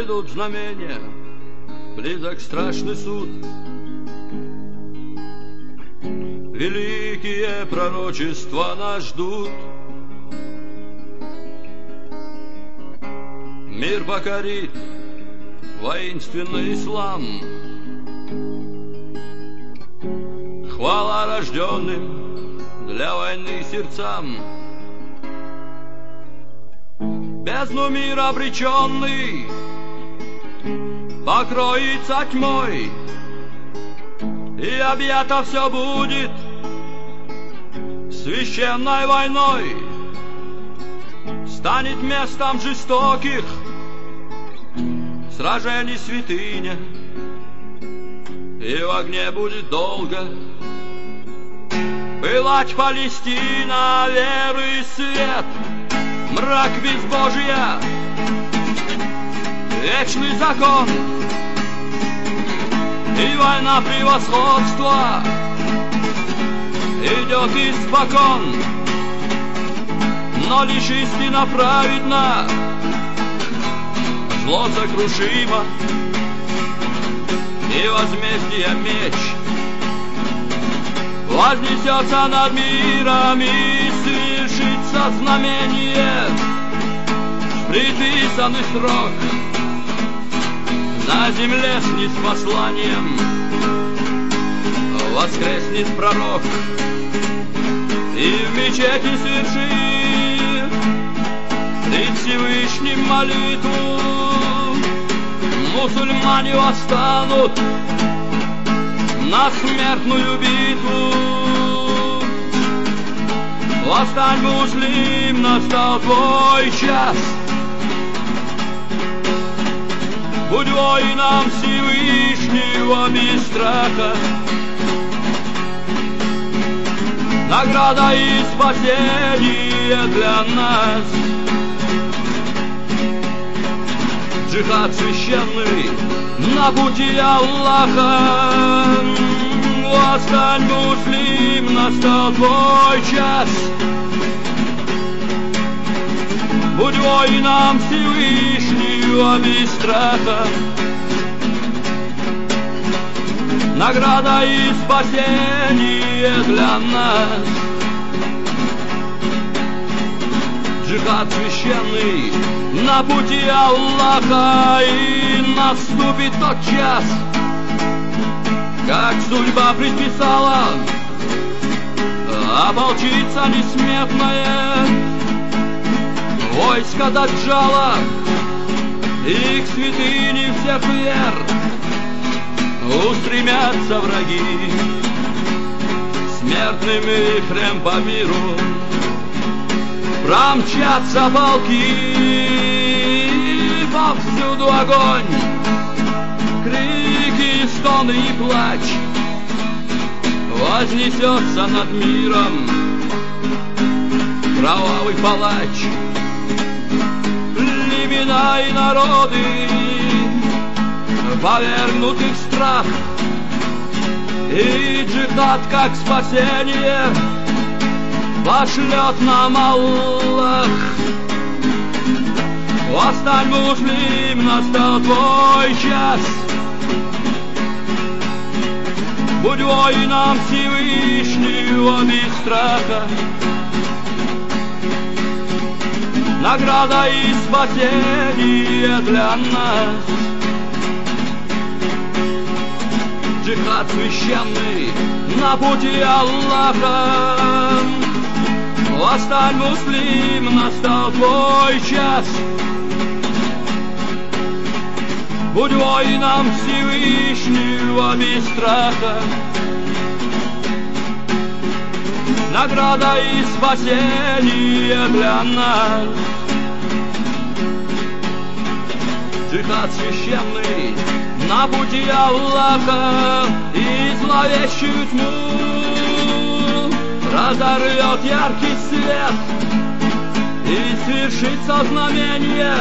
Грядут знамения, близок страшный суд. Великие пророчества нас ждут. Мир покорит воинственный ислам. Хвала рожденным для войны сердцам. Бездну мир обреченный покроется тьмой, и объято все будет священной войной. Станет местом жестоких сражений святыня, и в огне будет долго пылать Палестина. Веры и свет, мрак безбожия, вечный закон и война превосходства идет испокон. Но лишь истина праведна, зло сокрушимо, и возмездие меч вознесется над миром, и свершится знамение в предписанный срок. На земле с посланием воскреснет пророк, и в мечети свершит пред Всевышним молитву. Мусульмане восстанут на смертную битву. Восстань, муслим, настал твой час. Будь воином Всевышнего без страха. Награда и спасение для нас. Джихад священный на пути Аллаха. Восстань, муслим, настал твой час. Будь воином Всевышнего без страха. Награда и спасение для нас. Джихад священный на пути Аллаха, и наступит тот час, как судьба предписала, ополчится несметное войско Даджала, и к святыне всех вер устремятся враги. Смертным вихрем по миру промчатся полки, повсюду огонь, крики, стоны и плач. Вознесется над миром кровавый палач. Племена и народы повергнуты в страх, и джихад как спасение пошлет нам Аллах. Восстань, муслим, настал твой час. Будь воином Всевышнего без страха. Награда и спасение для нас. Джихад священный на пути Аллаха. Восстань, муслим, настал твой час. Будь воином Всевышнего без страха. Награда и спасение для нас. Джихад священный на пути Аллаха, и зловещую тьму разорвет яркий свет, и свершится знамение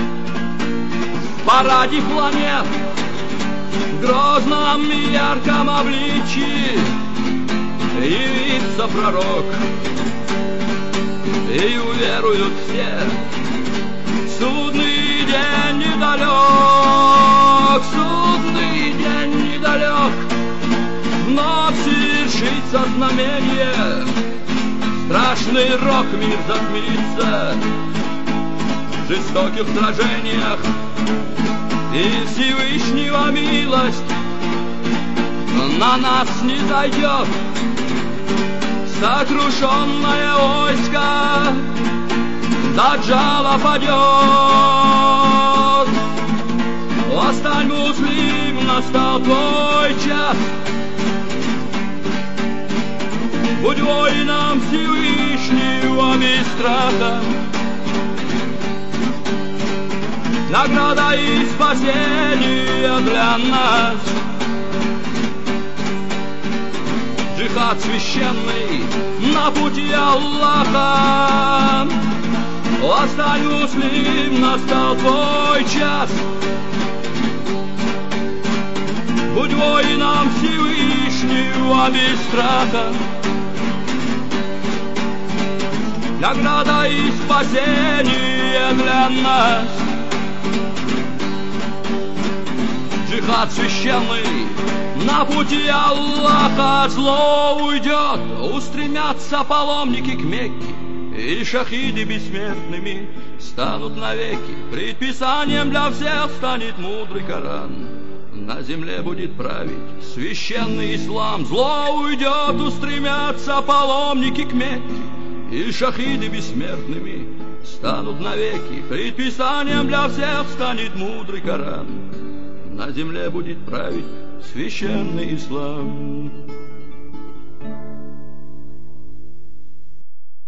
в параде планет. В грозном и ярком обличии явится пророк, и уверуют все. Судный день недалек, судный день недалек, но свершится знамение, страшный рок мир затмится в жестоких сражениях, и Всевышнего милость на нас не зайдет. Сокрушенное войско Даджала падет. Восстань, муслим, настал твой час. Будь воином Всевышнего без страха. Награда и спасение для нас. Джихад священный на пути Аллаха. Восстань, муслим, настал твой час. Будь воином Всевышнего без страха. Награда и спасение для нас. Джихад священный на пути Аллаха. Зло уйдет, устремятся паломники к Мекке, и шахиды бессмертными станут навеки. Предписанием для всех станет мудрый Коран. На земле будет править священный ислам. Зло уйдет, устремятся паломники к Мекке, и шахиды бессмертными станут навеки. Предписанием для всех станет мудрый Коран. На земле будет править священный ислам.